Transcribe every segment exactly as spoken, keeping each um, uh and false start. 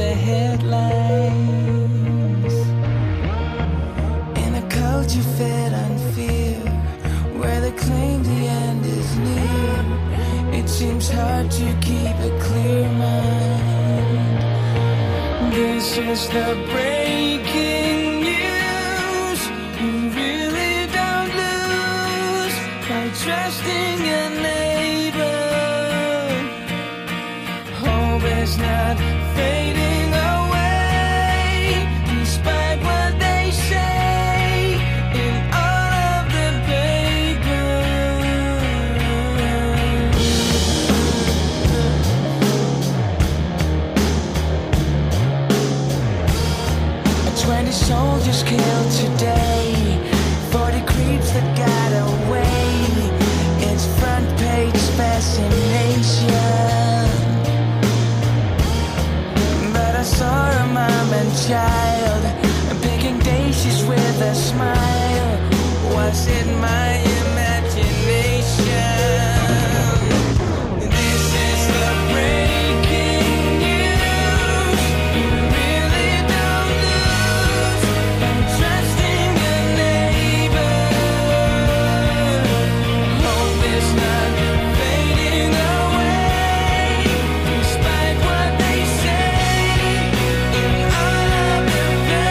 the headlines. In a culture fed on fear, where they claim the end is near, it seems hard to keep a clear mind. This is the breaking news. You really don't lose by trusting your neighbor. Hope is not fading away, despite what they say in all of the papers. Twenty soldiers killed today, forty creeps that got away. It's front page fascination. But I saw a mom and child picking daisies with a smile. Was it my imagination? This is the breaking news. You really don't lose by trusting your neighbor. Hope is not fading away, despite what they say in all of the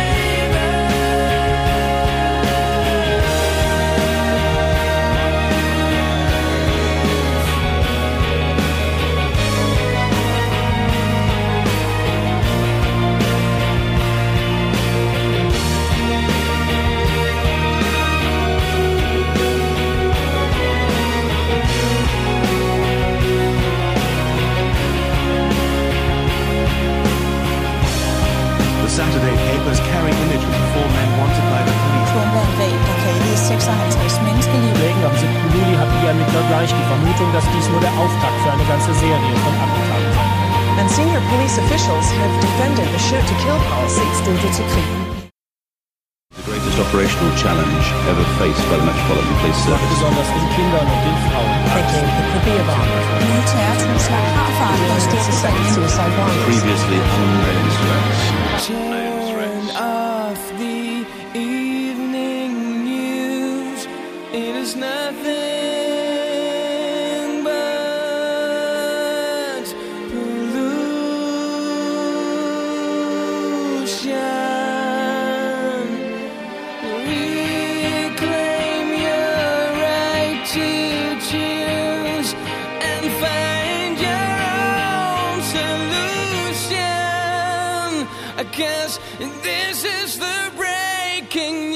The Saturday papers carry images of four men wanted by the police. Kronberg bag, der kan i seksoghalvtreds menneskeliv. Kollegen, am siebten Juli hatten die Ermittler gleich die Vermutung, dass dies nur der Auftakt für eine ganze Serie von Attentaten sein könnte. And senior police officials have defended the shoot-to-kill policy. Studiet til krig. The greatest operational challenge ever faced by the Metropolitan Police Service. Besonders den Kindern und den Frauen. Thinking it could be a bomb. Nye terrortrusler har forandret suicide, suicide bombers. Previously unknown threats. Turn off the evening news. It is nothing but pollution. Reclaim your right to choose and find your own solution. 'Cause this is the breaking